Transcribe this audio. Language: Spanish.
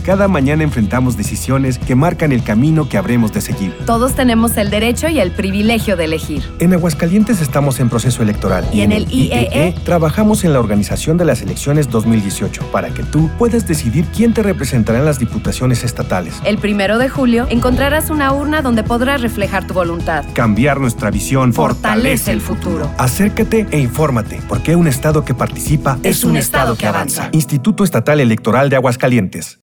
Cada mañana enfrentamos decisiones que marcan el camino que habremos de seguir. Todos tenemos el derecho y el privilegio de elegir. En Aguascalientes estamos en proceso electoral. Y en el IEE trabajamos en la organización de las elecciones 2018 para que tú puedas decidir quién te representará en las diputaciones estatales. El 1 de julio encontrarás una urna donde podrás reflejar tu voluntad. Cambiar nuestra visión Fortalece el futuro. Acércate e infórmate, porque un Estado que participa es un Estado que avanza. Instituto Estatal Electoral de Aguascalientes.